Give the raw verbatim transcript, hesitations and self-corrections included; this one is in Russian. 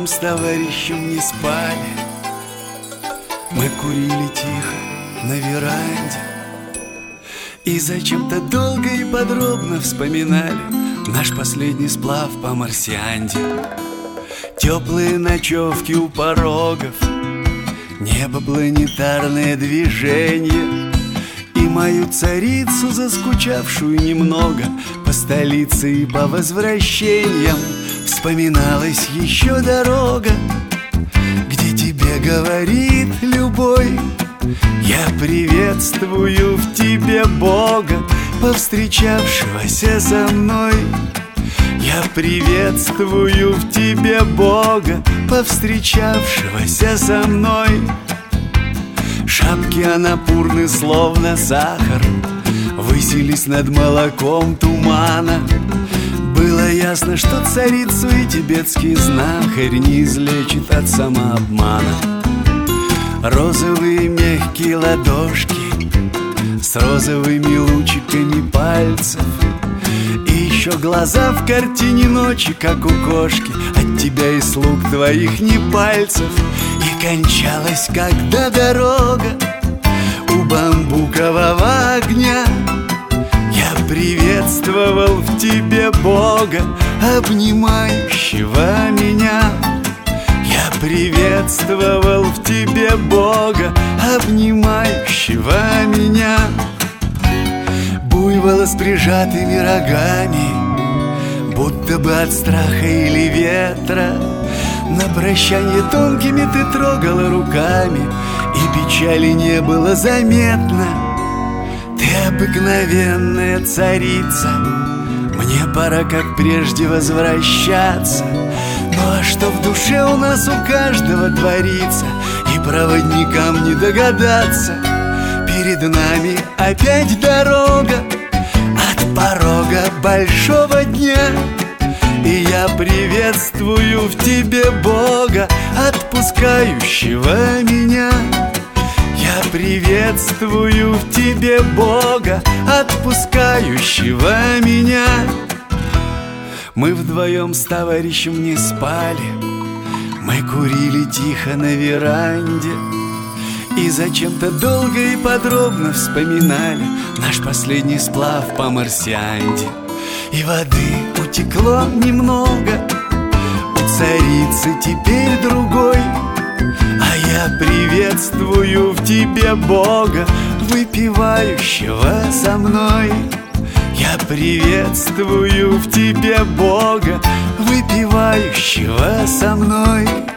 с товарищем не спали. Мы курили тихо на веранде и зачем-то долго и подробно вспоминали наш последний сплав по Марсианде. Теплые ночевки у порогов, небо, планетарное движение и мою царицу, заскучавшую немного по столице и по возвращениям. Вспоминалась еще дорога, где тебе говорит любой: я приветствую в тебе Бога, повстречавшегося со мной. Я приветствую в тебе Бога, повстречавшегося со мной. Шапки анапурны, словно сахар, высились над молоком тумана. Было ясно, что царицу и тибетский знахарь не излечит от самообмана. Розовые мягкие ладошки с розовыми лучиками пальцев, и еще глаза в картине ночи, как у кошки, от тебя и слуг твоих не пальцев. И кончалась, когда дорога у бамбукового огня. Я приветствовал в тебе Бога, обнимающего меня. Я приветствовал в тебе Бога, обнимающего меня. Буйвола с прижатыми рогами, будто бы от страха или ветра, на прощанье тонкими ты трогала руками, и печали не было заметно. Ты обыкновенная царица, мне пора, как прежде, возвращаться. Ну а что в душе у нас у каждого творится, и проводникам не догадаться. Перед нами опять дорога от порога большого дня, и я приветствую в тебе Бога, отпускающего меня. Я приветствую в тебе Бога, отпускающего меня. Мы вдвоем с товарищем не спали, мы курили тихо на веранде и зачем-то долго и подробно вспоминали наш последний сплав по Марсианде. И воды утекло немного, у царицы теперь другой, а я приветствую в тебе Бога, выпивающего со мной. Я приветствую в тебе Бога, выпивающего со мной.